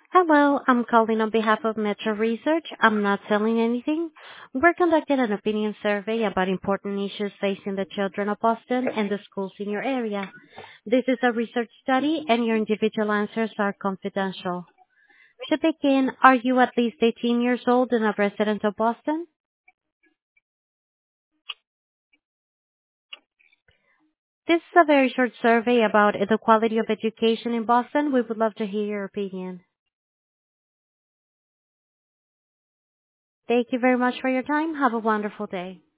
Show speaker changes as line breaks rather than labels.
Hello, I'm calling on behalf of Metro Research. I'm not selling anything. We're conducting an opinion survey about important issues facing the children of Boston and the schools in your area. This is a research study and your individual answers are confidential. To begin, are you at least 18 years old and a resident of Boston? This is a very short survey about the quality of education in Boston. We would love to hear your opinion. Thank you very much for your time. Have a wonderful day.